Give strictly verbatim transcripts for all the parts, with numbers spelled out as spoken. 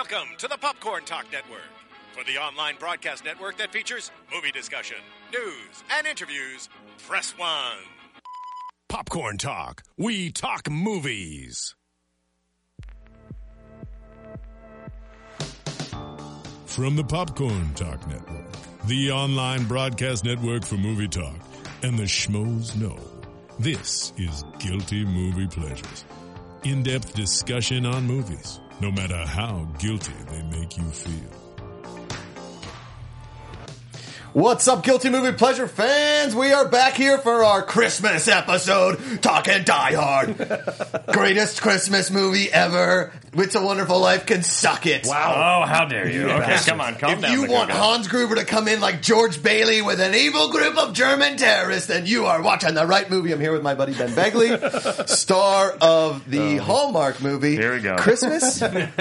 Welcome to the Popcorn Talk Network, for the online broadcast network that features movie discussion, news, and interviews. Press one. Popcorn Talk. We talk movies. From the Popcorn Talk Network, the online broadcast network for movie talk, and the schmoes know, this is Guilty Movie Pleasures. In-depth discussion on movies, no matter how guilty they make you feel. What's up, Guilty Movie Pleasure fans? We are back here for our Christmas episode, talking Die Hard. Greatest Christmas movie ever. It's a Wonderful Life can suck it. Wow. Oh, how dare you. Okay, come on, calm if down. If you want Hans Gruber to come in like George Bailey with an evil group of German terrorists, then you are watching the right movie. I'm here with my buddy Ben Begley, star of the oh. Hallmark movie. Here we go. Christmas?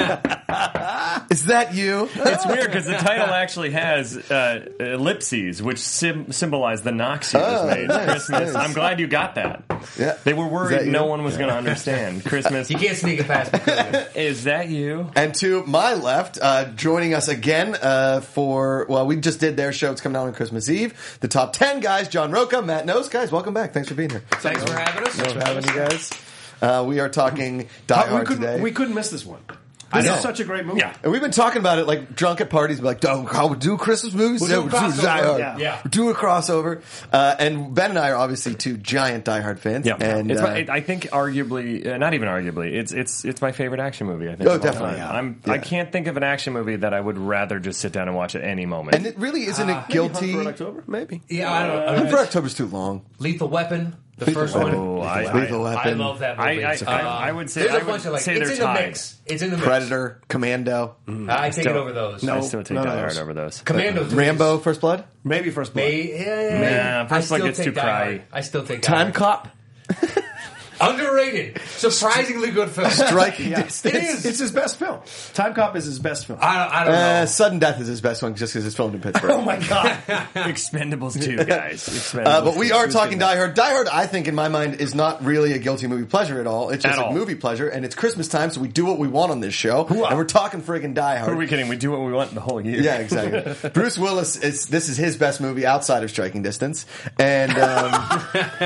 Is that you? It's weird because the title actually has uh, ellipses, which sim- symbolize the Nazi oh, was made. Nice, Christmas. nice. I'm glad you got that. Yeah. They were worried no you? one was going to understand. Christmas. You can't sneak it past me. Is that you? And to my left, uh, joining us again uh, for, well, we just did their show. It's coming out on Christmas Eve. The top ten guys, John Roca, Matt Nose. Guys, welcome back. Thanks for being here. Thanks for having us. Thanks for having you guys. Uh, we are talking Die Hard we couldn't, today. We couldn't miss this one. This is such a great movie. Yeah. And we've been talking about it like drunk at parties, like, oh, how we do Christmas movies? We'll yeah, do a we'll do crossover. Die Hard. Yeah. Yeah. We'll do a crossover. Uh, and Ben and I are obviously two giant Die Hard fans. Yeah, and it's uh, my, I think arguably, uh, not even arguably, it's it's it's my favorite action movie. I think. Oh, of all definitely, time. yeah. I'm Yeah. I can't think of an action movie that I would rather just sit down and watch at any moment. and it really isn't Uh, a guilty. Hunt for October? Maybe. Yeah, I don't know. Hunt for October's too long. Lethal Weapon, the Lethal first Weapon. one. Oh, I, Lethal I, Weapon. I love that I, movie. I, I, Uh, I would say There's I a bunch would of like, say it's they're in the tied. mix. It's in the mix. Predator, Commando, I take Still- it over those. No. I still take none of Die those. Hard over those. Commando. Rambo, First Blood, Maybe First Blood. May, yeah, yeah, yeah. Nah, First I Blood still gets take too Die cry. Hard. I still take Die Time Hard. Cop, Underrated. Surprisingly good film. Striking Yeah. Distance. It is. It's his best film. Time Cop is his best film. I don't, I don't know. Uh, Sudden Death is his best one just because it's filmed in Pittsburgh. Oh my god. Expendables two, guys. Expendables Uh, but we two. are talking Die Hard. Die Hard, I think, in my mind, is not really a guilty movie pleasure at all. It's just At a all. movie pleasure, and it's Christmas time, so we do what we want on this show. And we're talking friggin' Die Hard. Who are we kidding? We do what we want the whole year. Yeah, exactly. Bruce Willis, is, this is his best movie outside of Striking Distance. And um,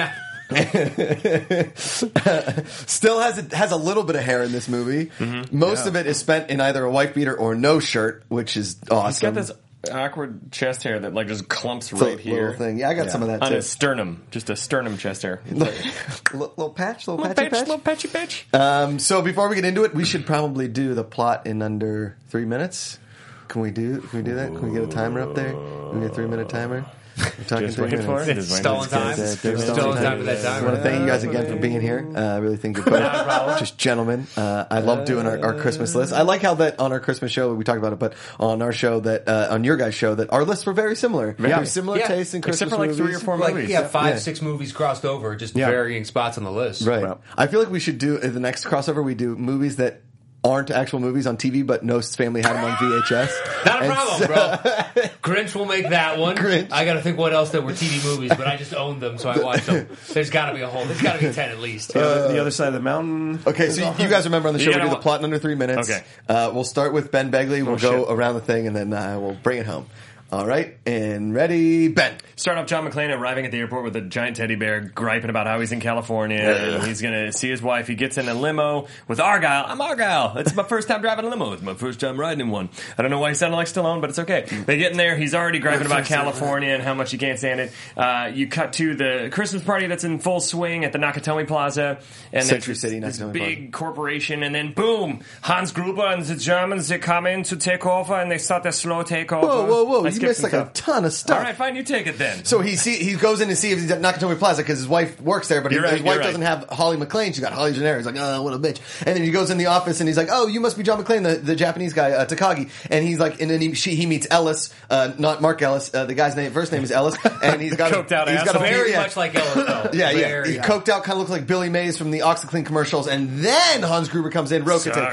still has a, has a little bit of hair in this movie. Mm-hmm. Most of it is spent in either a wife beater or no shirt, which is He's awesome. got this awkward chest hair that like just clumps It's a right here. little thing. Yeah, I got some of that On too. his sternum. Just a sternum chest hair. little, little patch, little, patchy patch. little patchy patch. Um, so before we get into it, we should probably do the plot in under three minutes. Can we do? Can we do that? Can we get a timer up there? Can we get a three minute timer? We're talking Just three waiting minutes. for it. Just waiting Stolen for it. time. Yeah, Stolen stolen time time. for that I time. want to thank you guys again for being here. Uh, I really think you're both just gentlemen. Uh, I love doing our, our Christmas list. I like how that on our Christmas show, we talked about it, but on our show, that uh, on your guys' show, that our lists were very similar. Very similar Yeah. tastes in Christmas Except for like movies. three or four Like, movies. yeah, five, Yeah. six movies crossed over, just Yeah. varying spots on the list. Right. Well. I feel like we should do, in the next crossover, we do movies that aren't actual movies on T V, but Nost's family had them on V H S. Not a And problem, so- bro. Grinch will make that one. Grinch. I got to think what else there were T V movies, but I just owned them, so I watched them. There's got to be a whole. There's got to be ten at least. The other- the other side of the mountain. Okay, so you guys remember on the show You we do know the what? plot in under three minutes. Okay. Uh, we'll start with Ben Begley. We'll Oh, go shit. around the thing, and then uh, we'll bring it home. All right, and ready, Ben. Start off John McClane arriving at the airport with a giant teddy bear, griping about how he's in California and he's going to see his wife. He gets in a limo with Argyle. I'm Argyle. It's my first time driving a limo. It's my first time riding in one. I don't know why he sounded like Stallone, but it's okay. They get in there. He's already griping about California and how much he can't stand it. Uh, you cut to the Christmas party that's in full swing at the Nakatomi Plaza. And Century there's City, this, this Nakatomi big corporation. And then, boom, Hans Gruber and the Germans, they come in to take over and they start their slow takeover. Whoa, whoa, whoa! I You skipped missed some like a stuff. ton of stuff. All right, fine. You take it then. So he see he goes in to see if he's at Nakatomi Plaza because his wife works there, but You're his, right, his wife you're right. doesn't have Holly McClane. She's got Holly Gennaro. He's like, oh, what a bitch. And then he goes in the office and he's like, oh, you must be John McClane, the, the Japanese guy, uh, Takagi. And he's like, and then he, she, he meets Ellis, uh, not Mark Ellis. Uh, the guy's name, first name is Ellis, and he's got Coked out he's got a asshole. Very yeah. much like Ellis, though. Yeah, yeah. Very. He coked out, kind of looks like Billy Mays from the OxyClean commercials, and then Hans Gruber comes in. Roca Sorry. take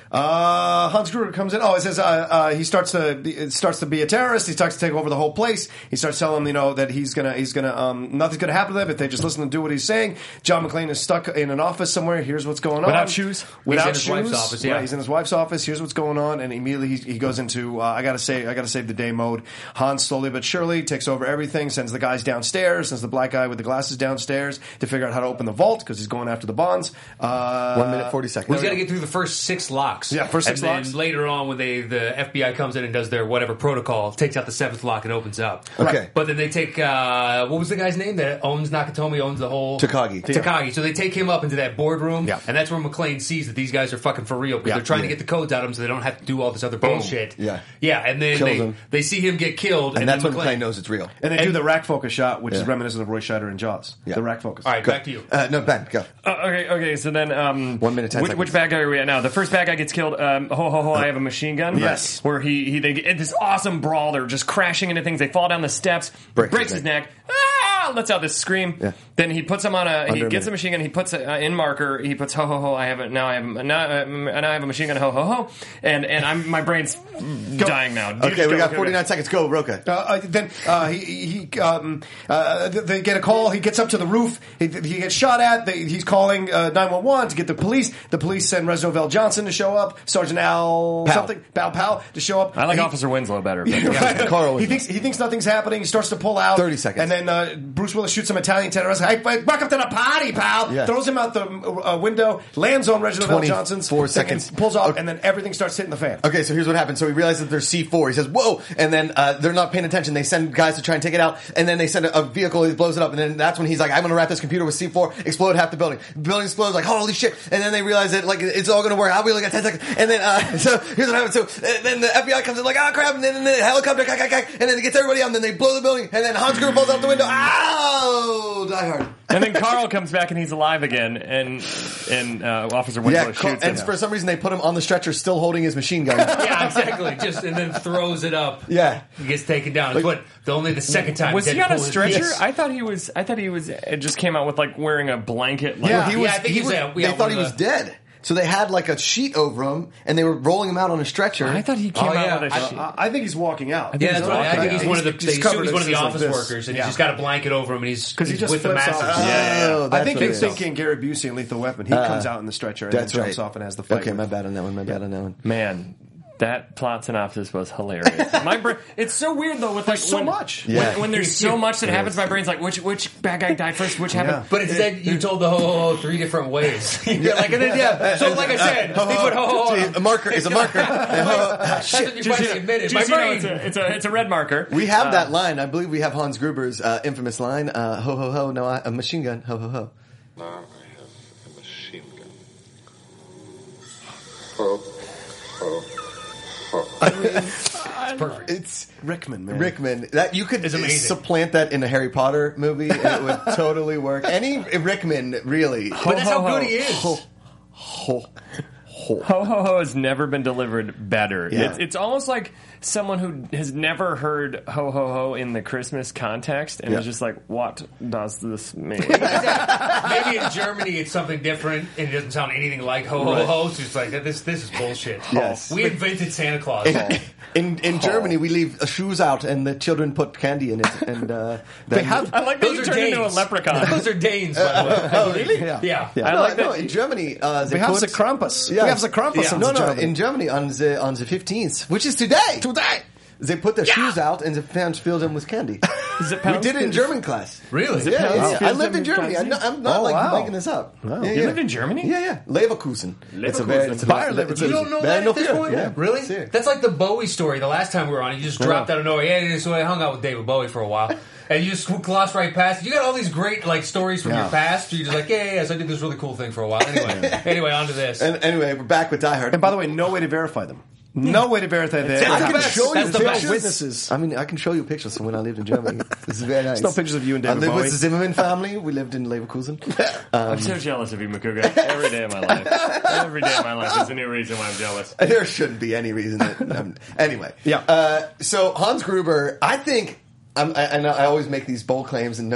Uh, Hans Gruber comes in. Oh, it says uh, uh, he starts to be, starts to be a terrorist. He starts to take over the whole place. He starts telling them, you know, that he's gonna he's gonna um, nothing's gonna happen to them if they just listen and do what he's saying. John McClane is stuck in an office somewhere. Here's what's going on. Without shoes? Without He's in his shoes. wife's office, yeah. Right, he's in his wife's office. Here's what's going on, and immediately he, he goes into uh, I gotta say I gotta save the day mode. Hans slowly but surely takes over everything. Sends the guys downstairs. Sends the black guy with the glasses downstairs to figure out how to open the vault because he's going after the bonds. Uh, One minute, forty seconds. Well, he's got to get through the first six locks. Yeah, first six and locks. then later on, when they the F B I comes in and does their whatever protocol, takes out the seventh lock and opens up. Okay. But then they take uh, what was the guy's name that owns Nakatomi, owns the whole Takagi. Takagi. So they take him up into that boardroom, Yeah. and that's where McClane sees that these guys are fucking for real because Yeah. they're trying Yeah. to get the codes out of him so they don't have to do all this other bullshit. Yeah. yeah, and then Kills they him. they see him get killed, And and, that's then when McClane knows it's real. And they do the rack focus shot, which is Yeah. reminiscent of Roy Scheider and Jaws. Yeah. The rack focus. All right, Go. back to you. Uh, no, Ben, go. Uh, okay, okay. So then, um, One minute, ten which, seconds. which bad guy are we at now? The first bad guy gets killed. Um, ho ho ho! I have a machine gun. Yes. Where he he they get this awesome brawl. They're just crashing into things. They fall down the steps. Breaks breaks his his neck. Ah! Lets out this scream. Yeah. Then he puts him on a. Under He a gets minute. a machine gun. He puts it uh, in marker. He puts ho ho ho. I have it now. I have now. Uh, now I have a machine gun. Ho ho ho. And and I'm my brain's dying now. Dude, Okay, just we go, got go, forty-nine go. seconds. Go, Roka. Uh, uh, then uh, he, he um, uh, they get a call. He gets up to the roof. He, he gets shot at. They, he's calling uh, nine one one to get the police. The police send Reginald Vell Johnson to show up. Sergeant Al Powell. something, Powell Powell to show up. I like He- Officer Winslow better. but- Right. Carl he Winslow. thinks he thinks nothing's happening. He starts to pull out. thirty seconds. And then uh, Bruce Willis shoots some Italian terrorist. Hey, welcome to the party, pal. Yeah. Throws him out the uh, window. Lands on Reginald Vell twenty-four Johnson's. seconds. And pulls off, Okay. and then everything starts hitting the fan. Okay, so here's what happens. So he realizes that there's C four. He says, whoa! And then uh, they're not paying attention. They send guys to try and take it out. And then they send a, a vehicle. He blows it up. And then that's when he's like, I'm going to wrap this computer with C four. Explode half the building. The building explodes like, holy shit. And then they realize that like it's all going to work. I'll be like, ten seconds. And then, uh, so here's what happens. So uh, then the F B I comes in like, oh crap. And then, and then the helicopter, kack, kack, kack, and then it gets everybody out. And then they blow the building. And then Hans Gruber falls out the window. Ow! Die Hard. And then Carl comes back and he's alive again, and and uh, Officer Winslow Yeah, shoots and him. for some reason they put him on the stretcher still holding his machine gun. Yeah, exactly. Just and then throws it up. Yeah. He gets taken down. It's what the only the second time. Was he on a Deadpool is- stretcher? Yes. I thought he was. I thought he was. It just came out with like wearing a blanket. Like, Yeah, he was. I think he he was, was- uh, yeah, they one thought of he was the- dead, so they had like a sheet over him, and they were rolling him out on a stretcher. I thought he came Oh, yeah. out with a I- sheet. I, I think he's walking out. Yeah, that's right. I think he's one of the. He's They assume covered he's one of the like office this. workers, and Yeah. he's just got a blanket over him, and he's, 'Cause he he's just with the flips massive. off. Oh, Yeah, I that's think what you're it is. thinking Gary Busey in Lethal Weapon. He comes out in the stretcher and That's then right. jumps off and has the fight. Okay, with- my bad on that one. My bad on that one. Man, that plot synopsis was hilarious. My brain. It's so weird though. With like so when, much. When, Yeah. when there's so much that happens, my brain's like, which which bad guy died first? Which happened? But instead, you told the ho ho ho three different ways. You're like, and then, yeah. So, like I said, he put ho ho ho. A marker is a marker. That's what you finally admitted. My Just, you know, brain. it's, a, it's a it's a red marker. We have that line. I believe we have Hans Gruber's uh, infamous line. Uh, ho ho ho! No, I, a machine gun. Ho ho ho! Now I have a machine gun. Ho, ho, ho. Perfect. It's Rickman, man. Rickman. That you could It's amazing. supplant that in a Harry Potter movie, and it would totally work. Any Rickman, really. But that's how Ho, ho, good he is. Ho, ho, ho. Ho ho ho has never been delivered better. Yeah. It's, it's almost like someone who has never heard ho ho ho in the Christmas context and Yeah. is just like, what does this mean? Maybe in Germany it's something different and it doesn't sound anything like ho ho ho. So it's like this. This is bullshit. Yes. We invented Santa Claus. In in Germany, we leave uh, shoes out, and the children put candy in it. And uh, They have. I like that Those you are turned Danes. into a leprechaun. Those are Danes. By the way. oh, really? Yeah. Yeah. I I no, like no, that. in Germany, uh, they We have put, the Krampus. Yes. We have the Krampus. Yeah. in No, no, Germany. in Germany on the on the fifteenth, which is today. Today. They put their shoes out, and the fans filled them with candy. Is it We pounds? did it in German class. Really? Yeah, yeah, pounds? yeah. I lived in Filled them Germany. with I'm not, I'm not Oh, like wow. making this up. Yeah, You yeah. lived in Germany? Yeah, yeah. Leverkusen. It's a very, it's a Bayer very, it's a- You don't know very that at this fear. point? Yeah. Really? Serious. That's like the Bowie story. The last time we were on, you just dropped out of nowhere. Yeah, so I hung out with David Bowie for a while. And you just glossed right past it. You got all these great like stories from Yeah. your past. You're just like, yeah, yeah, yeah, so I did this really cool thing for a while. Anyway, anyway, on to this. And anyway, we're back with Die Hard. And by the way, no way to verify them. No way to verify that. I the can best. show you That's the pictures. best. Witnesses. I mean, I can show you pictures from when I lived in Germany. This is very nice. no pictures of you and I David lived Bowie. with the Zimmerman family. We lived in Leverkusen. I'm so jealous of you, Makuga. Every day of my life. Every day of my life is a new reason why I'm jealous. There shouldn't be any reason. That, um, anyway, Yeah. Uh, so Hans Gruber, I think, I'm, I, and I always make these bold claims, and no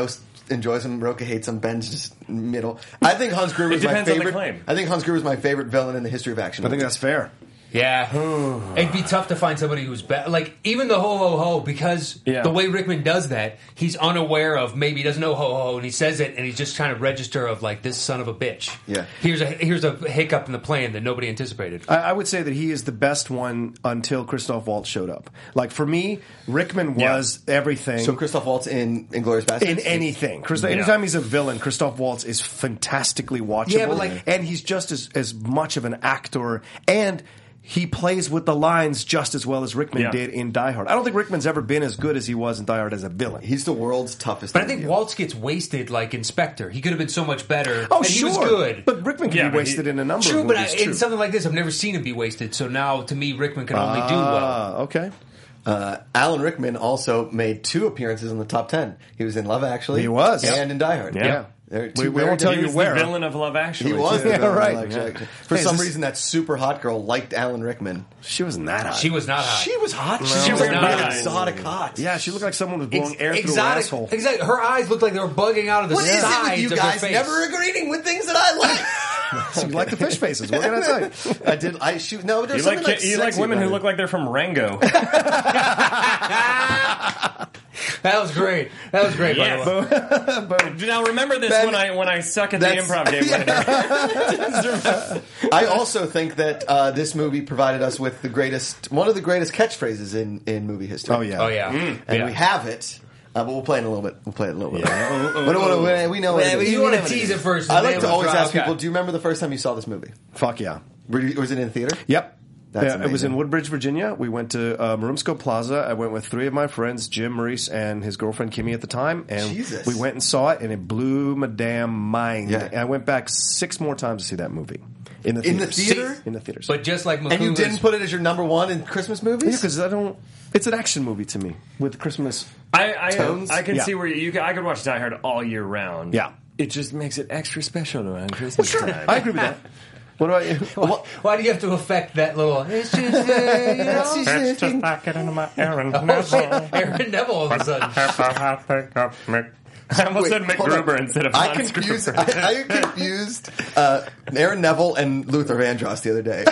enjoys him. Roca hates him. Ben's just middle. I think Hans Gruber It is my depends on the favorite. claim. I think Hans Gruber is my favorite villain in the history of action. I think that's fair. Yeah, it'd be tough to find somebody who's better. Like even the ho ho ho, because Yeah. the way Rickman does that, he's unaware of. Maybe he doesn't know ho ho ho, and he says it, and he's just trying to register of like this son of a bitch. Yeah. here's a here's a hiccup in the plan that nobody anticipated. I, I would say that he is the best one until Christoph Waltz showed up. Like for me, Rickman was everything. So Christoph Waltz in Inglourious Basterds? in anything. Christoph, Yeah. Anytime he's a villain, Christoph Waltz is fantastically watchable. Yeah, but like- and he's just as, as much of an actor, and he plays with the lines just as well as Rickman Yeah. did in Die Hard. I don't think Rickman's ever been as good as he was in Die Hard as a villain. He's the world's toughest. But I think interview. Waltz gets wasted like Inspector. He could have been so much better. oh, and sure. he was good. But Rickman can Yeah, be but wasted he- in a number True, of but I, movies, too. in something like this, I've never seen him be wasted. So now, to me, Rickman can only do well. Ah, okay. Uh, Alan Rickman also made two appearances in the top ten. He was in Love Actually. He was. and in Die Hard. Yeah. They're We- two we very won't tell different- you He was where. the villain of Love Actually. He was. too. the Yeah, villain of right. Love Yeah. Actually. For Hey, is some this- reason, that super hot girl liked Alan Rickman. She wasn't that hot. She was not hot. She was hot. No. she She was was really not. exotic hot. Yeah, she looked like someone was blowing Ex- air through her exotic, asshole. exactly. Her eyes looked like they were bugging out of the What is it sides with you of her guys face. never agreeing with things that I like? She liked the fish faces. What can I tell you? I did. I shoot. No, You there's like, something like, you like sexy women about who it. look like they're from Rango. That was great. That was great, Yes. by the way. Now remember this Ben, when I when I suck at the that's- improv game later. I also think that uh, this movie provided us with the greatest, one of the greatest catchphrases in, in movie history. Oh, yeah. Oh, yeah. and Yeah. we have it. Uh, but we'll play it in a little bit. We'll play it in a little bit. we, don't wanna, we, we know. what Yeah, it but is. you want to tease it first. I and like then to we'll always drop- ask okay. people: do you remember the first time you saw this movie? Fuck yeah. Were you- Was it in the theater? Yep. That's Yeah, it was in amazing. Woodbridge, Virginia. We went to uh, Marumsco Plaza. I went with three of my friends, Jim, Maurice, and his girlfriend Kimmy at the time. And Jesus. we went and saw it, and it blew my damn mind. Yeah. And I went back six more times to see that movie. In the In the theaters. theater? In the theaters. But just like And you Makuma's- didn't put it as your number one in Christmas movies? because I don't... It's an action movie to me with Christmas. I I, Tones? I can Yeah. see where you, you can, I could watch Die Hard all year round. Yeah. It just makes it extra special around Christmas time. I agree with that. What about you? Why, why do you have to affect that little? It's just, uh, you know. It's just like it into my Aaron Oh, shit. Aaron Neville all of a sudden. I almost Wait, said Mick hold on. Gruber instead of I Hans confused. Gruber. I, I confused uh, Aaron Neville and Luther Vandross the other day.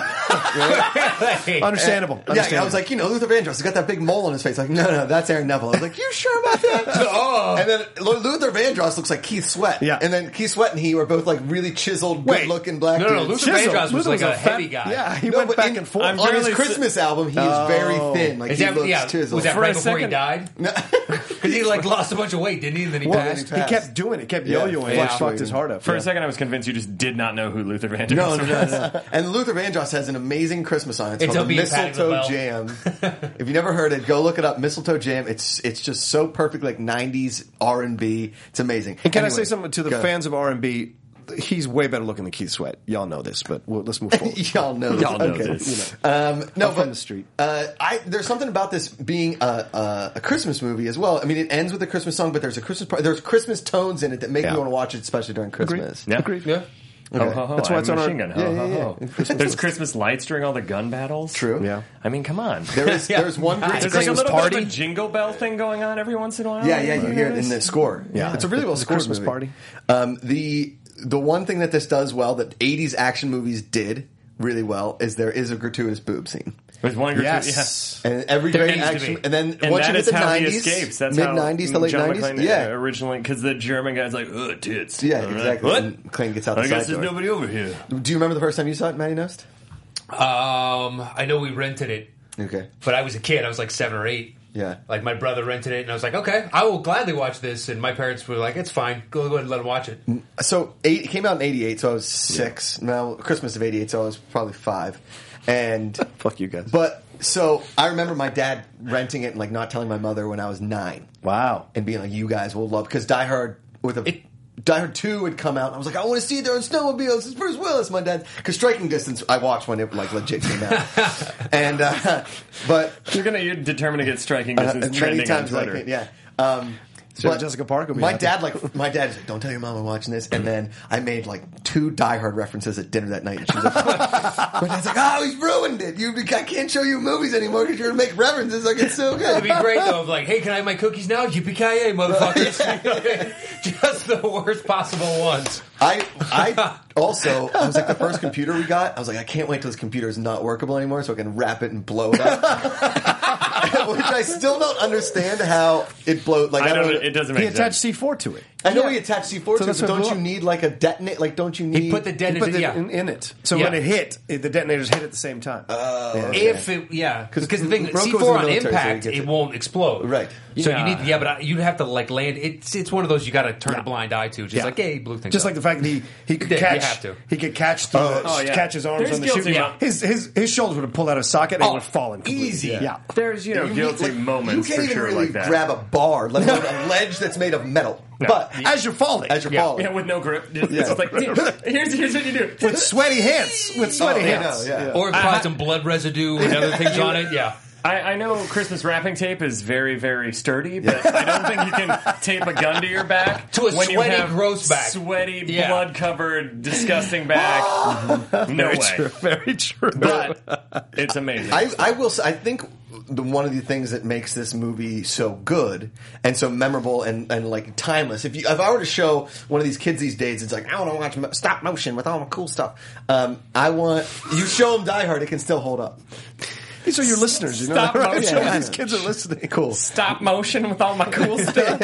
Hey, Understandable. Yeah, I Understandable. was like, you know, Luther Vandross has got that big mole on his face. Like, no, no, that's Aaron Neville. I was like, you sure about that? Oh. And then L- Luther Vandross looks like Keith Sweat. Yeah. And then Keith Sweat and he were both like really chiseled, Wait. good-looking black No, no, dudes. Luther Chisel. Vandross was Luther like a, fat- heavy guy. Yeah, he No, went but back in- and forth. I'm on his fairly Christmas album, he is very Oh. thin. Like Is he that, looks yeah, chiseled. was that For right a before he second- died? Because he like lost a bunch of weight, didn't he? And then he Well, passed. he he kept doing it. He kept Yeah, yo-yoing. yeah. He fucked his heart up. For Yeah. a second, I was convinced you just did not know who Luther Vandross No, no, was. no, no, no. And Luther Vandross has an amazing Christmas song. It's, It's called a the beat Patty Mistletoe LaBelle. Jam. If you never heard it, go look it up. Mistletoe Jam. It's it's just so perfect, like nineties R and B. It's amazing. And can I Anyway, say something to the go. fans of R and B? He's way better looking than Keith Sweat. Y'all know this, but we'll, let's move forward. Y'all know this. Y'all know Okay. this. You know. Um, no, I'm but from the street. Uh, I, there's something about this being a, a, a Christmas movie as well. I mean, it ends with a Christmas song, but there's a Christmas part. There's Christmas tones in it that make Yeah. you want to watch it, especially during Christmas. Yeah. Agreed. Yeah. Ho, ho, ho. That's why I'm it's on our- machine gun. Ho, Yeah, ho, yeah, ho. yeah. Christmas There's lights. Christmas lights during all the gun battles. True. Yeah. I mean, come on. There is Yeah. there's one great There's scene- like a Christmas little bit party. of a jingle bell thing going on every once in a while. Yeah, yeah, you hear it in the score. Yeah. It's a really well It's a scored Christmas movie. party. Um, the the one thing that this does well that eighties action movies did really well is there is a gratuitous boob scene. There's one gratuitous. Yes. And every There great needs to action, be. and then And once that you is get the how nineties, he escapes. That's mid how nineties to late John nineties, McClane, yeah, uh, originally, because the German guy's like, ugh, tits. yeah, All right. exactly. What? And Clayton gets out I the guess side there's door. nobody over here. Do you remember the first time you saw it, Matty Nost? Um, I know we rented it, Okay, but I was a kid. I was like seven or eight. yeah. Like my brother rented it, and I was like, okay, I will gladly watch this. And my parents were like, it's fine. Go, go ahead and let him watch it. So eight, it came out in eighty-eight, so I was six. Now Christmas of eighty-eight, so I was probably five. And Fuck you guys. but so I remember my dad renting it and like not telling my mother when I was nine. Wow. And being like, you guys will love, because Die Hard with a It- Die Hard two had come out. And I was like, I want to see it there on snowmobiles. It's Bruce Willis, my dad. Because Striking Distance, I watched when it like legit came out. and uh, but You're gonna you're determined to get striking uh, distance many trending on times Twitter. like it, yeah. Um, Sarah Jessica Parker. My dad, like, my dad is like, "Don't tell your mom I'm watching this." And then I made like two Die Hard references at dinner that night. And she was like, my dad's like, "Oh, he's ruined it. You, I can't show you movies anymore because you're gonna make references. Like, it's so good." It'd be great though. Of like, hey, can I have my cookies now? Yippee-ki-yay, motherfuckers! Just the worst possible ones. I, I also, I was like, the first computer we got, I was like, I can't wait till this computer is not workable anymore so I can wrap it and blow it up. Which I still don't understand how it blows. Like, I I don't. don't It doesn't He make attached sense. C four to it. I know he attached C four So to it, that's but what don't blew you up. need like a detonate? Like, don't you need? He put the He detonator, put it yeah. in, in it. So Yeah. when it hit, it, the detonators hit at the same time. If it, yeah, because the thing, Rocco's C in the four on military, so he impact, gets it it. won't explode. Right. So Yeah. you need, yeah, but I- you'd have to like land. It's it's one of those you got to turn Yeah. a blind eye to. Just Yeah. like, hey, blue thing. Just like the fact that he, he could Yeah, you catch have to. he could catch the, Oh, yeah. catch his arms There's on the guilty shoe. mo- His his his shoulders would have pulled out of socket and Oh, he would have fallen completely. easy. Yeah. There's you know You guilty need, like, moments You can't for even sure really like that. grab a bar, let alone a ledge that's made of metal. But As you're falling. as you're Yeah. falling, Yeah, with no grip. Just, Yeah. it's like, here's here's what you do. with sweaty hands. With sweaty Oh, I hands. know, yeah. or probably some blood residue and other things on it. Yeah. I, I know Christmas wrapping tape is very, very sturdy, but I don't think you can tape a gun to your back To a when you sweaty, have gross back. sweaty, Yeah. blood-covered, disgusting back. No Very way. true. Very true. But it's amazing. I, I will say, I think the, one of the things that makes this movie so good and so memorable and, and like timeless. If you, if I were to show one of these kids these days, it's like, I want to watch mo- stop motion with all my cool stuff. Um, I want you show them Die Hard, it can still hold up. These are your listeners. You know Stop that, right? motion. Yeah, these kids are listening. Cool, Stop motion with all my cool stuff.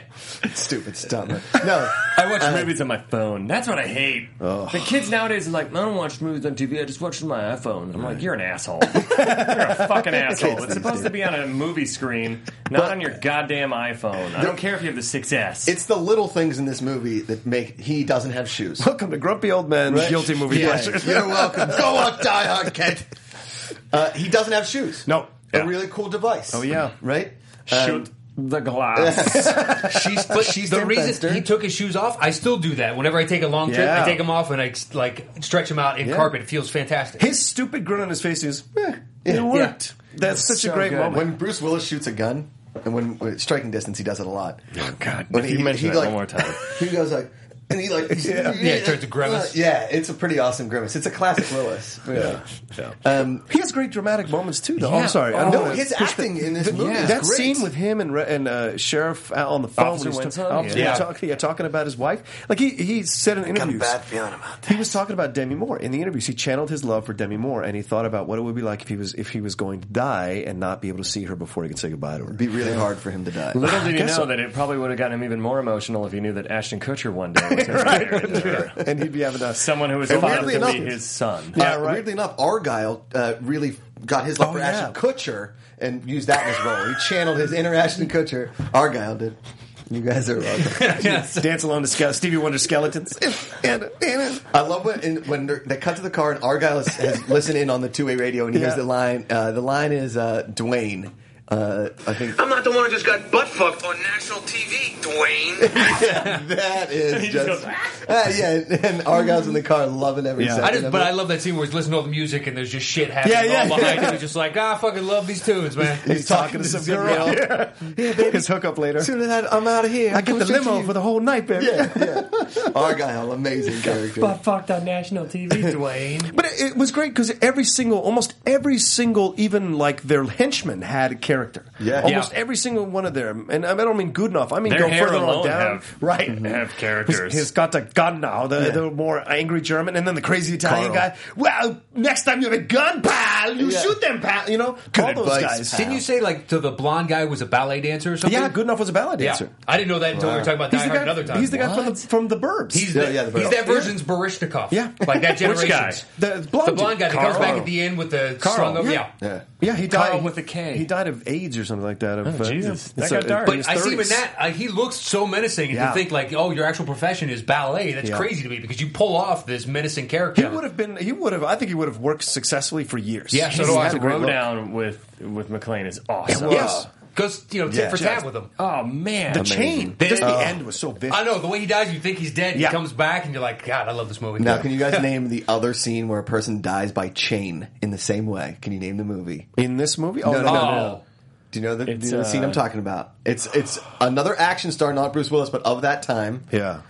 stupid stuff. No, I watch movies on my phone. That's what I hate. The kids nowadays are like, I don't watch movies on T V. I just watch them on my iPhone. I'm like, you're an asshole. You're a fucking asshole. It's these supposed to days. be on a movie screen, not on your goddamn iPhone. I don't care if you have the six S. it's the little things in this movie that make he doesn't have shoes. Welcome to Grumpy Old Men's Right? Guilty Movie Yeah, Pleasures. You're welcome. Go watch Die Hard, kid. Uh, he doesn't have shoes. No. A Yeah. really cool device. Oh, yeah. Right? Shoot the glass. She's, but She's the their reason fenster. he took his shoes off, I still do that. Whenever I take a long trip, Yeah. I take them off and I like stretch them out in Yeah. carpet. It feels fantastic. His stupid grin on his face is, eh, it Yeah. worked. That's such so a great good. moment. When Bruce Willis shoots a gun, and when, when at striking distance, he does it a lot. Oh, God. When If you mention that like, one more time. he goes like, and he like, yeah, Yeah, it turns to grimace. Yeah, it's a pretty awesome grimace. It's a classic Willis. Yeah. Um, He has great dramatic moments too, though. Yeah. I'm sorry. I don't no, wanna his push acting the- in this movie yeah. is that great. scene with him and Re- and uh, Sheriff Al on the phone, Officer when he's Winslow? Officer Yeah. yeah. Talking, yeah, talking about his wife. Like he he said in interviews, feeling about he was talking about Demi Moore in the interviews. He channeled his love for Demi Moore, and he thought about what it would be like if he was if he was going to die and not be able to see her before he could say goodbye to her. It'd be really hard for him to die. Little did you guess know so. that it probably would have gotten him even more emotional if he knew that Ashton Kutcher one day was his marriage. and he'd be having a Someone who was And thought weirdly to be enough- his son. Yeah, Uh, right. Weirdly enough, Argyle uh, really got his love Oh, for yeah. Ashton Kutcher and used that in his role. He channeled his inner Ashton Kutcher. Argyle did. You guys are welcome. dance along to Ske- Stevie Wonder skeletons. I love when in, when they're- they cut to the car and Argyle has, has listened in on the two-way radio and he hears Yeah. the line. Uh, the line is uh, Dwayne. Uh, I think I'm not the one who just got butt fucked on national T V, Dwayne. that is just just goes, uh, yeah. And Argyle's in the car loving every Yeah. second. I just, of but it. I love that scene where he's listening to all the music and there's just shit happening Yeah, yeah, all behind yeah. him. He's just like, ah, I fucking love these tunes, man. He's talking to some girl. Yeah, baby. His hookup later. As soon as I, I'm out of here, I get the I'll shoot limo you. for the whole night, baby. Yeah, yeah. Argyle, amazing character. But fucked on national T V, Dwayne. But it, it was great because every single, almost every single, even like their henchmen had a character. Yeah. Almost every single one of them. And I don't mean good enough. I mean Their go hair further on alone down. have- right. have characters. He's got the gun now, the, Yeah. the more angry German, and then the crazy Italian Carl. guy. Well, next time you have a gun, pal, you Yeah. shoot them, pal. You know, Good all those advice, guys. pal. Didn't you say like to the blonde guy was a ballet dancer or something? Yeah, Goodenough was a ballet Yeah. dancer. I didn't know that until we were talking about Die He's the, Hard guy, another time. he's the guy from the, from the Burbs. He's, Yeah, the, yeah, the he's Burbs. that version's Barishnikov. Yeah. Like that generation. guy? the blonde, The blonde guy that comes Carl. back at the end with the Carl, strung up. yeah. Yeah. Yeah. Yeah, he Carl died with a K. He died of AIDS or something like that. Of, Oh, uh, Jesus. yeah. That got dark. in But his I see him in thirties. that. Uh, he looks so menacing. If Yeah. you think like, oh, your actual profession is ballet, that's Yeah. crazy to me because you pull off this menacing character. He would have been. He would have. I think he would have worked successfully for years. Yeah, so He do I. has a great look. Throwdown with with McClane is awesome. Yes. Goes, you know, tit Yeah. for tat with him. Oh man, The chain. They- Just the Oh. end was so vicious. I know the way he dies, you think he's dead. Yeah. He comes back, and you're like, God, I love this movie. Now, can you guys name the other scene where a person dies by chain in the same way? Can you name the movie? In this movie? Oh No, no, no, no, no, no. Oh, Do you know the, do It's, you know the scene uh, I'm talking about? It's it's another action star, not Bruce Willis, but of that time. Yeah.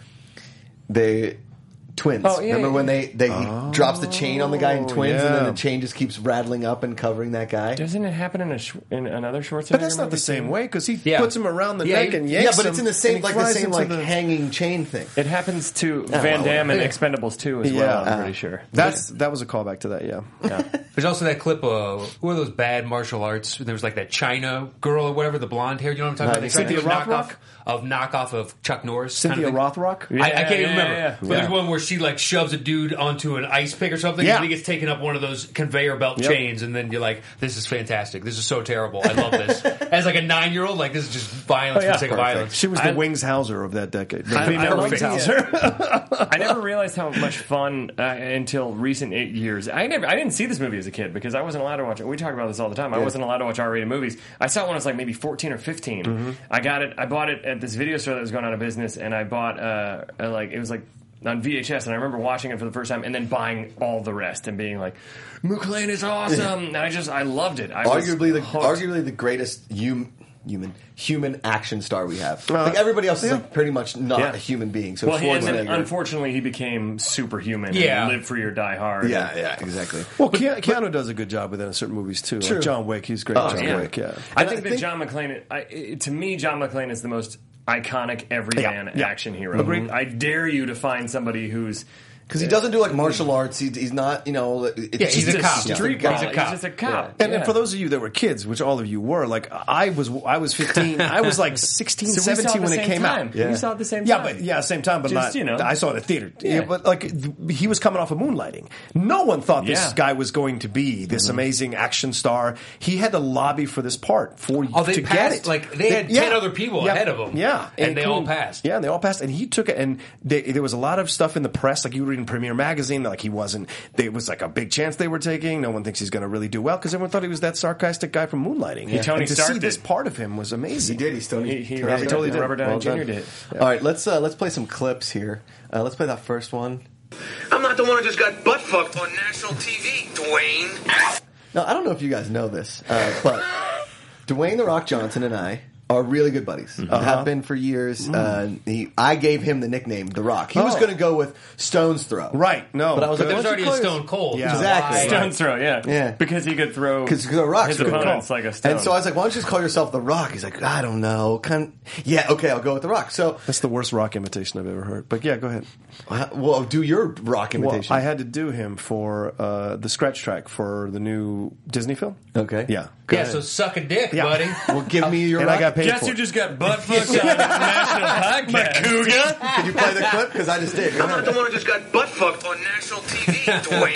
They twins. Oh, yeah, Remember yeah. when they they he drops the chain on the guy in twins, and yeah. then the chain just keeps rattling up and covering that guy. Doesn't it happen in a Sch- in another Schwarzenegger? But that's not the movie, same too? way because he Yeah. puts him around the Yeah, neck he- and Yeah, yanks but him, it's in the and same he like the flies same into like the- hanging chain thing. It happens to well, Van Damme and yeah. Expendables two as Yeah. well. I'm Uh, pretty sure. That's that was a callback to that. Yeah. Yeah. There's also that clip of one of those bad martial arts. There was like that China girl or whatever, the blonde hair. You know what I'm talking Right. about? They tried to Cynthia do a knockoff Rothrock? of knockoff of Chuck Norris. Cynthia kind of thing. Rothrock. Yeah, I, I can't even yeah, remember. yeah, yeah. But there's one where she like shoves a dude onto an ice pick or something, Yeah. and he gets taken up one of those conveyor belt Yep. chains, and then you're like, "This is fantastic. This is so terrible. I love this." As like a nine year old, like this is just violence Oh, yeah. for the sake of Perfect. violence. She was the I- Wings Hauser of that decade. The I- female I Wings love Hauser. I never realized how much fun uh, until recent eight years. I never, I didn't see this movie as a kid because I wasn't allowed to watch it. We talk about this all the time. I wasn't allowed to watch R-rated movies. I saw it when I was like maybe fourteen or fifteen. Mm-hmm. I got it. I bought it at this video store that was going out of business, and I bought uh, uh, like it was like on V H S, and I remember watching it for the first time and then buying all the rest and being like, McClane is awesome. And I just I loved it. I was Arguably the hooked. arguably the greatest hum, human human action star we have. Uh, like everybody else is yeah. like pretty much not Yeah. a human being. So Well, he, and then Schwarzenegger. unfortunately, he became superhuman. Yeah. and Live Free or Die Hard. yeah, yeah, exactly. Well, Keanu, Keanu does a good job with it in certain movies too. True. Like John Wick, he's great. in Oh, John yeah. Wick, yeah. I And think I that think- John McClane, I, it- to me, John McClane is the most iconic everyman Yeah, yeah. action hero. Agreed. I dare you to find somebody who's Because he doesn't do like martial arts. He, he's not, you know. It's Yeah, he's just a cop. just street guy. ball. He's a cop. He's just a cop. And, Yeah. and for those of you that were kids, which all of you were, like I was, I was fifteen. I was like sixteen, So we saw it seventeen at the when it same came time. out. Yeah. We saw it at the same Yeah, time. but yeah, same time, but Just, not. you know. I saw it at theater. Yeah. Yeah, but like th- he was coming off of Moonlighting. No one thought this Yeah. guy was going to be this Mm-hmm. amazing action star. He had to lobby for this part for Oh, they to passed, get it. like, they had ten other people Yeah. ahead of him. Yeah, And they all including- passed. Yeah, and they all passed, and he took it. And they, there was a lot of stuff in the press, like you were reading Premiere Magazine, like he wasn't. It was like a big chance they were taking. No one thinks he's going to really do well because everyone thought he was that sarcastic guy from Moonlighting. He Tony and to Starked see this it. part of him was amazing. He did. He's Tony. He, he Tony Robert, totally did. Robert Downey Well Junior done. did. All right, let's uh, let's play some clips here. Uh, let's play that first one. I'm not the one who just got butt fucked on national T V, Dwayne. Now, I don't know if you guys know this, uh, but Dwayne The Rock Johnson and I are really good buddies. Have been for years. Uh, he, I gave him the nickname The Rock. He was Oh. going to go with Stone's Throw. Right? No, But I was like, good. why There's don't you already a call Stone Cold. Yeah. Exactly. Why- Stone's throw, yeah. Yeah. Because he could throw Because The Rock's his good. opponents like a stone. And so I was like, why don't you just call yourself The Rock? He's like, I don't know. Kind yeah, okay, I'll go with The Rock. So, That's the worst Rock imitation I've ever heard. But yeah, go ahead. well, do your Rock Well, imitation. I had to do him for uh, the scratch track for the new Disney film. Okay. Yeah. Go Yeah, ahead. so suck a dick, Yeah. buddy. Well, give me your and Rock. I got paid Guess for who it. just got butt fucked on a national podcast? Can you play the clip? Because I just did. Go I'm not the ahead. one who just got butt fucked on national T V,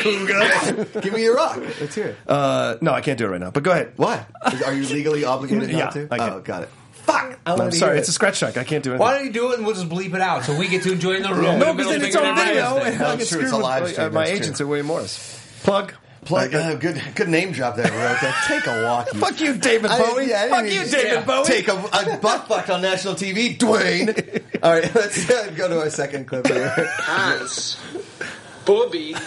Dwayne. Give me your Rock. Let's hear it. Uh, no, I can't do it right now. But go ahead. Why? Is- Are you legally obligated Yeah, not to? I can. Oh, got it. Fuck! I I'm wanted to sorry, hear it's a it. scratch track. I can't do it. Why don't you do it and we'll just bleep it out so we get to enjoy it in the room? No, in the because then middle it's of on the video. thing. And No, I it's get true, it's screwed a with live uh, stream, my that's agents true. at William Morris. Plug. Plug, uh, good, good name drop there, Roka. Take a walk. You. Fuck you, David I didn't- Bowie. yeah, I didn't Fuck mean you, to- David yeah. Bowie. Take a, a butt fucked on national T V, Dwayne. All right, let's uh, go to our second clip here. Hans, Bobby,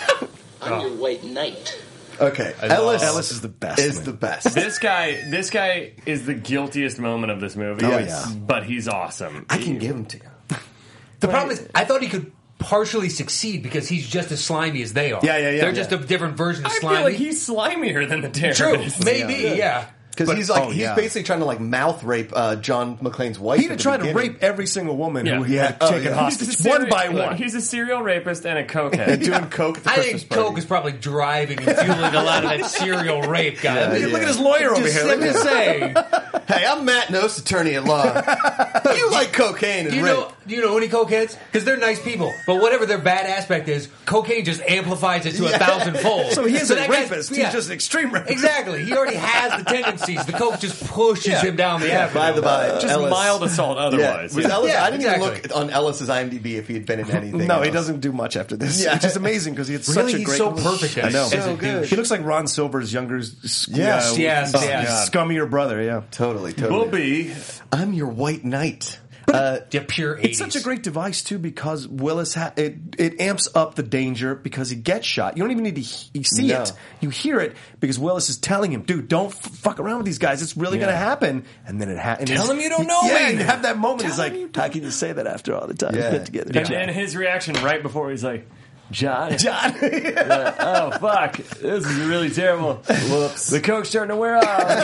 I'm your white knight. Okay, Ellis, Ellis is the best. Is man. the best. This guy, this guy is the guiltiest moment of this movie. Oh, Yes. yeah. but he's awesome. I can give him to you. The problem is, I thought he could partially succeed because he's just as slimy as they are. Yeah, yeah, yeah, They're yeah. just a different version of I feel slimy. like he's slimier than the True, terrorist. maybe, Yeah. yeah. Because But- he's like oh, he's yeah. basically trying to like mouth rape uh, John McClane's wife. He at had the tried to beginning. rape every single woman Yeah. who he had Oh, taken yeah. He's a hostage, one serial- by look, one. He's a serial rapist and a cokehead. doing coke at the I Christmas think party. Coke is probably driving and fueling a lot of that serial rape, guys. Yeah, Look at his lawyer over Just here. let me say, Hey, I'm Matt Nose, attorney at law. You like cocaine and do you rape. know do you know any cokeheads? Because they're nice people, but whatever their bad aspect is, cocaine just amplifies it to Yeah. a thousand fold. So he is a that guy's- rapist. yeah. He's just an extreme rapist. Exactly. He already has the tendencies. The coke just pushes Yeah. him down the avenue. By the by, Just Ellis, mild assault Yeah, otherwise. was Yeah. Ellis, Yeah, I didn't exactly. even look on Ellis's IMDb if he had been in anything. No, he else. doesn't do much after this. Yeah. Which is amazing because he had Really, such a he's great. so perfect at I know. it. As So a good. douche. He looks like Ron Silver's younger, s- Yes, uh, yes, uh, yes. scummier brother. Yeah. Totally, totally. Bobby. I'm your white knight. But Uh, yeah, pure eighties. It's such a great device too because Willis ha- it it amps up the danger because he gets shot. You don't even need to he- you see No. it. You hear it because Willis is telling him, "Dude, don't f- fuck around with these guys. It's really Yeah. going to happen." And then it happens. Tell him you don't know Yeah, me. you have that moment. Tell He's like, him you "How can you say that after all the time Yeah. we've been together?" And then his reaction right before he's like, John. John. Uh, oh, fuck. This is really terrible. Whoops. The coke's starting to wear off.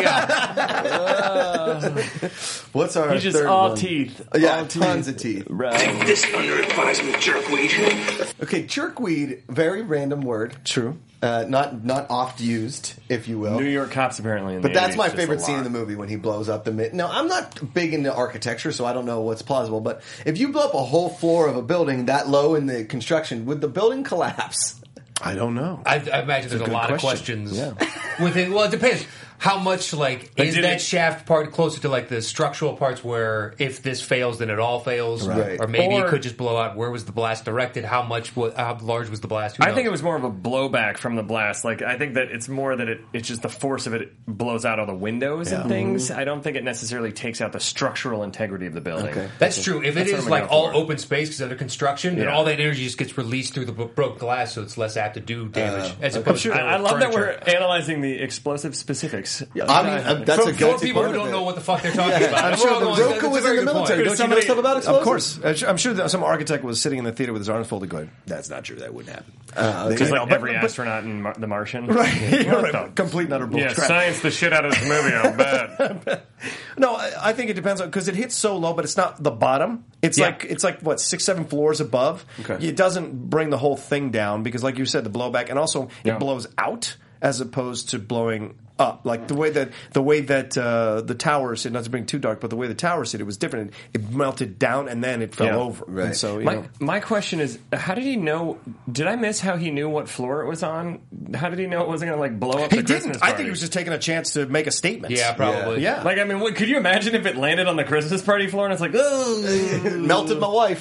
What's our He's just third all one? teeth. Oh, yeah, All tons teeth. of teeth. Right. This under advisement, jerkweed. Okay, jerkweed, very random word. True. Uh, not not oft used, if you will. New York cops apparently. In But the that's eighties, my just favorite a scene in lot. the movie when he blows up the mid. Now, I'm not big into architecture, so I don't know what's plausible. But if you blow up a whole floor of a building that low in the construction, would the building collapse? I don't know. I, I imagine there's a, good lot question. of questions Yeah. within. Well, it depends. How much like But is did that it- shaft part closer to like the structural parts where if this fails then it all fails, Right. or maybe Or- it could just blow out? Where was the blast directed? How much? wa- How large was the blast? Who I think knows? it was more of a blowback from the blast. Like I think that it's more that it it's just the force of it blows out all the windows and things. I don't think it necessarily takes out the structural integrity of the building. Okay. That's true. If it That's what is I'm like gonna go all for. open space because under construction, then Yeah. all that energy just gets released through the b- broken glass, so it's less apt to do damage. as opposed to I, I love that furniture. we're analyzing the explosive specifics. I mean, uh, that's For, a for guilty people part who of don't it. know what the fuck they're talking about. I'm And sure we're all the going, Roku "That's a was in very the good point." military. Don't you know stuff about Of explosives? course. I'm sure- I'm sure that some architect was sitting in the theater with his arms folded going, "That's not true. That wouldn't happen." Uh, Just You like know, every but- but- astronaut in Mar- The Martian. Right. What Right. the- Complete and utter bull Yeah, crap. science the shit out of this movie, I'll bet. No, I, I think it depends on because it hits so low, but it's not the bottom. It's Yeah. like it's like what six, seven floors above. Okay. It doesn't bring the whole thing down because, like you said, the blowback, and also Yeah. it blows out as opposed to blowing up. Like the way that the way that uh, the towers, not to bring it too dark, but the way the towers hit, it was different. It, it melted down and then it fell Yeah. over. Right. And so you My, know. my question is, how did he know? Did I miss how he knew what floor it was on? How did he know it wasn't going to like blow up He the didn't. Christmas I party? think he was just taking a chance to make a statement. Yeah, probably. Yeah. Like, I mean, what, could you imagine if it landed on the Christmas party floor and it's like, oh, Melted my wife.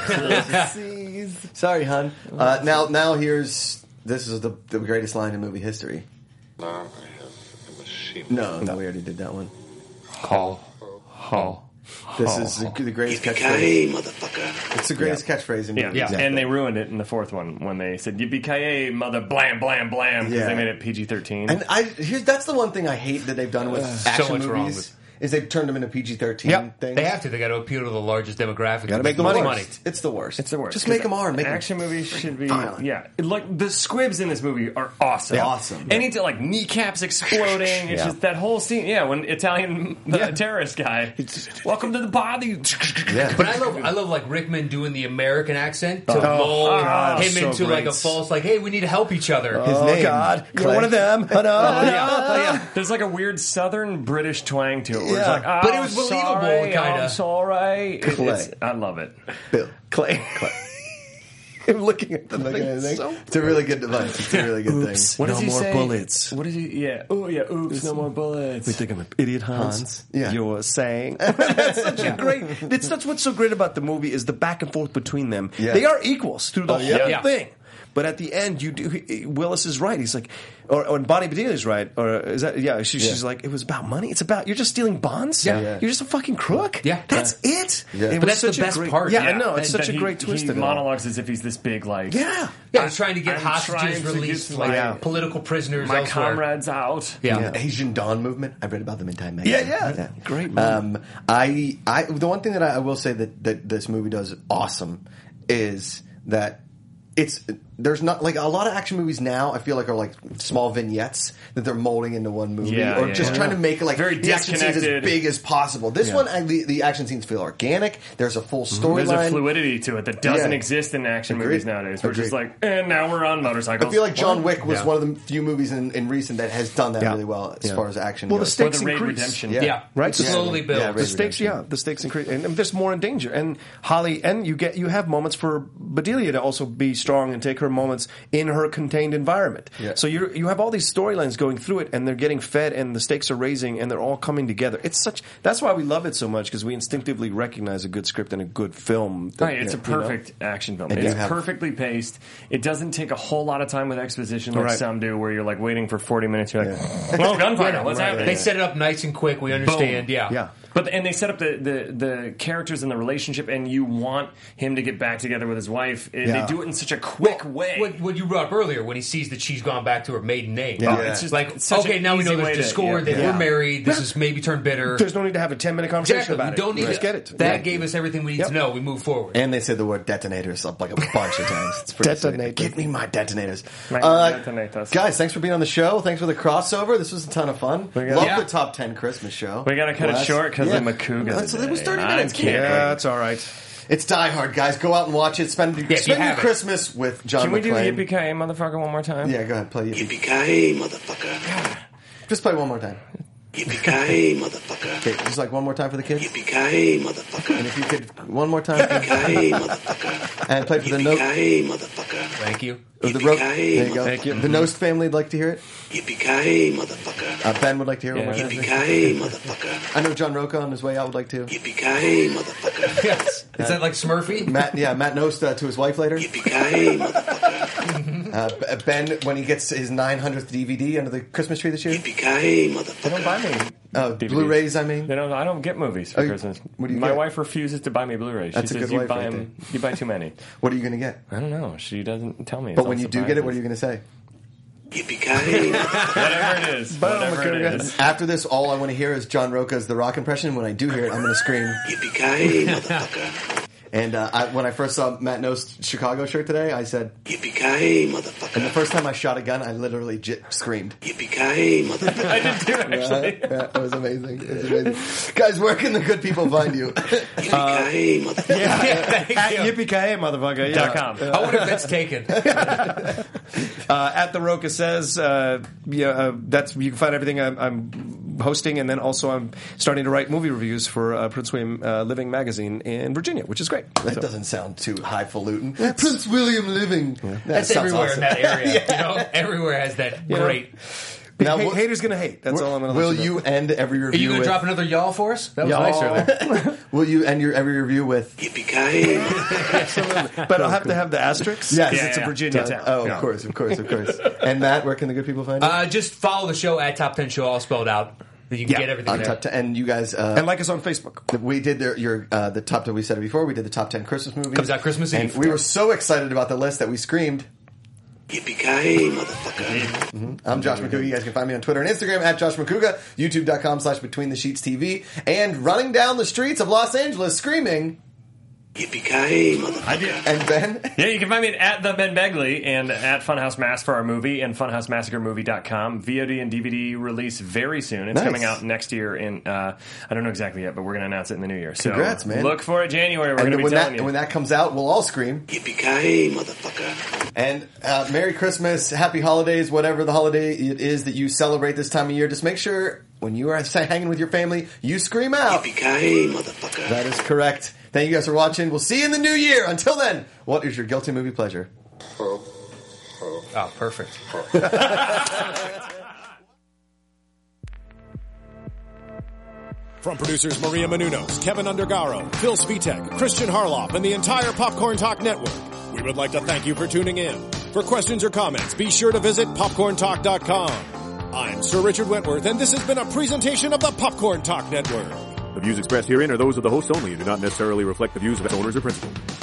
Sorry, hon. Uh, now, now here's this is the, the greatest line in movie history. Now I have a machine. No, no, we already did that one. Hall, Hall. This is the, the greatest catchphrase. Yippee-ki-yay, motherfucker. It's the greatest catchphrase in Yeah, movies. and they ruined it in the fourth one when they said "Yippee ki mother blam blam blam" because Yeah. they made it P G thirteen. And I here's that's the one thing I hate that they've done with action much wrong movies with- is they've turned them into P G thirteen Yep. things. They have to. They got to appeal to the largest demographic. Gotta make the Most money. money. It's the worst. It's the worst. Just make them R. Make 'em action movies should be violent. yeah. Like the squibs in this movie are awesome. They're awesome. Any to like kneecaps exploding. It's Yeah. just that whole scene. Yeah, when Italian the Yeah. terrorist guy. Welcome to the party. Yeah. But I love, I love like Rickman doing the American accent to Oh, mold God, him so into great. like a false, like, hey, we need to help each other. His oh name, God, you're Clay. one of them. Oh, no. Oh, yeah. Oh, yeah. There's like a weird Southern British twang to it. Where it's Yeah. like, oh, But it was believable, sorry, kinda. I'm sorry. It- Clay. it's- I love it. Bill. Clay. I'm looking at the Look thing. at that thing. So- It's a really good device. It's a really good Oops. thing. What does No he more say? bullets. What does he? Yeah. Oh yeah. Oops. No more bullets. We think I'm an idiot, Hans. Hans. Yeah. You're saying that's such a great. It's that's what's so great about the movie is the back and forth between them. Yeah. They are equals through the Oh, yeah. whole Yeah. thing. But at the end, you do. he- Willis is right. He's like, or, or Bonnie Bedelia is right, or is that? Yeah, she, she's like, it was about money. It's about you're just stealing bonds. Yeah. Yeah. You're just a fucking crook. Yeah. that's it. Yeah. It But was that's the such a best great- part. Yeah, I Yeah. know. It's That such a he- great twist. He in it all. monologues as if he's this big like. Yeah. Yeah, he's trying to get I'm hostages trying to released, get like my- Yeah. political prisoners My elsewhere. comrades out. Yeah. Asian Dawn movement. I read about them in Time magazine. Yeah, yeah. Great movie. Um, I, I, the one thing that I, I will say that, that this movie does awesome is that it's there's not like a lot of action movies now. I feel like are like small vignettes that they're molding into one movie, Yeah, or yeah, just yeah. trying to make it like Very the action scenes as disconnected. big as possible. This one, I, the, the action scenes feel organic. There's a full storyline. There's a fluidity to it that doesn't Yeah. exist in action Agreed. movies nowadays. We're just Agreed. like, and now we're on motorcycles. I feel like John Wick was Yeah. one of the few movies in, in recent that has done that Yeah. really well as Yeah. far as action Well, the goes. stakes Or the Raid increase. Redemption. Yeah. Yeah, Right? Slowly Yeah. build. Yeah, The stakes, Redemption. yeah, the stakes increase, and, and there's more in danger. And Holly, and you get you have moments for Bedelia to also be strong and take her moments in her contained environment. Yeah. So you you have all these storylines going through it, and they're getting fed, and the stakes are raising, and they're all coming together. It's such that's why we love it so much because we instinctively recognize a good script and a good film. that- Right, it's a you know? perfect action film. And It's you have- perfectly paced. It doesn't take a whole lot of time with exposition like Right. some do, where you're like waiting for forty minutes. You're like, well, gunfire. What's Right, happening? They set it up nice and quick. We understand. Yeah. Yeah. But and they set up the, the, the characters and the relationship, and you want him to get back together with his wife. It- Yeah. They do it in such a quick Well, way. What, what you brought up earlier, when he sees that she's gone back to her maiden name. Yeah. Oh, Yeah. It's just like, It's such okay, an now we know easy way there's to- discord, yeah. that Yeah. we're married, this is maybe turned bitter. There's no need to have a ten minute conversation Exactly. about We don't it. need Just to get it. That Yeah. gave us everything we need Yep. to know. We move forward. And they said the word detonators up like a bunch of times. It's pretty Detonator. sick. Give me my detonators. My Uh, detonators. Guys, thanks for being on the show. Thanks for the crossover. This was a ton of fun. We got- Love Yeah. the top ten Christmas show. We gotta cut it Last- short 'cause yeah. of Makuga That's- It was today. thirty I minutes. can't Can't- Yeah, that's all right. It's Die Hard, guys. Go out and watch it. Spend, if you spend your haven't. Christmas with John Can we do McClane. Yippee-Ki-Yay, motherfucker, one more time? Yeah, go ahead. Play Yippee. Yippee-ki-yay, motherfucker. Just play one more time. Yippee-ki-yay, motherfucker. Okay, just like one more time for the kids. Yippee-ki-yay, motherfucker. And if you could, one more time. Yippee-ki-yay, motherfucker. And play for the note. Yippee-ki-yay, motherfucker. Thank you. Or the rope. Yippee-ki-yay, There you go. Thank you. The Nost family would like to hear it. Yippee-ki-yay, motherfucker. Uh, Ben would like to hear it Yeah. one more time. Yippee-ki-yay, motherfucker. I know John Roca on his way out would like to. Yippee-ki-yay, motherfucker. Yes. Is that like Smurfy? Matt, yeah, Matt Nost uh, to his wife later. Yippee-ki-yay, motherfucker. Uh, B- Ben, when he gets his nine hundredth D V D under the Christmas tree this year. Yippee-ki-yay, They motherfucker. don't buy me. Uh, D V Ds. Blu-rays, I mean. They don't, I don't get movies for Oh, you- Christmas. what do you My get? wife refuses to buy me Blu-rays. She That's a says good you wife buy right 'em- you buy too many. What are you going to get? I don't know. She doesn't tell me. It's But all when you do get it, what are you going to say? Yippee-ki-yay, motherfucker. Whatever it is. Whatever it is. After this, all I want to hear is John Roca's The Rock impression. When I do hear it, I'm going to scream. Yippee-ki-yay, motherfucker. And uh, I, when I first saw Matt Nost Chicago shirt today, I said, Yippee-ki-yay, and the motherfucker. first time I shot a gun, I literally j- screamed. Yippee-ki-yay, motherfucker. I did too, actually. Yeah, it was amazing. It was amazing. Guys, where can the good people find you? Yippee-ki-yay, motherfucker. At Yippee-ki-yay, motherfucker. Dot Yeah. com. I wonder if that's taken. Uh, at the Roca says, uh, yeah, uh, that's you can find everything I'm, I'm hosting, and then also I'm starting to write movie reviews for uh, Prince William uh, Living magazine in Virginia, which is great. That So- doesn't sound too highfalutin. Prince William Living. That That's sounds everywhere awesome. in that area. You know, everywhere has that know, great. Now, Ha- what- haters gonna hate. That's all I'm gonna. Will let you know. end every Are review you going to with... drop another y'all for us? That was Y'all. nice earlier. Will you end your every review with... Yippee-ki-yay. But I'll have to have the asterisks. Yes. because Yeah, it's a yeah. Virginia Yeah. town. Oh, Yeah. of course, of course, of course. And Matt, where can the good people find you? Uh, just follow the show at Top ten Show, all spelled out. You can Yeah, get everything On there. top ten, and you guys... Uh, And like us on Facebook. we did the, your uh, the top ten. We said it before. We did the top ten Christmas movies. Comes out Christmas and Eve. we were so excited about the list that we screamed. Yippee-ki-yay, motherfucker. I'm Josh McCouga. You guys can find me on Twitter and Instagram at Josh McCouga, YouTube.com slash Between the Sheets T V, and running down the streets of Los Angeles screaming. Yippee-ki-yay, motherfucker. And Ben, Yeah, you can find me at the Ben Begley and at Funhouse Mass for our movie and funhouse massacre movie dot com. V O D and D V D release very soon. It's Nice. coming out next year in, uh, I don't know exactly yet, but we're going to announce it in the new year. So Congrats, man. look for it January. We're going and to be when telling that you. and when that comes out, we'll all scream. Yippee-ki-yay, motherfucker. And uh, Merry Christmas, Happy Holidays, whatever the holiday it is that you celebrate this time of year. Just make sure when you are hanging with your family, you scream out. Yippee-ki-yay, motherfucker. That is correct. Thank you guys for watching. We'll see you in the new year. Until then, what is your guilty movie pleasure? Oh, perfect. From producers Maria Menounos, Kevin Undergaro, Phil Svitek, Christian Harloff, and the entire Popcorn Talk Network, we would like to thank you for tuning in. For questions or comments, be sure to visit popcorn talk dot com. I'm Sir Richard Wentworth, and this has been a presentation of the Popcorn Talk Network. The views expressed herein are those of the host only and do not necessarily reflect the views of its owners or principals.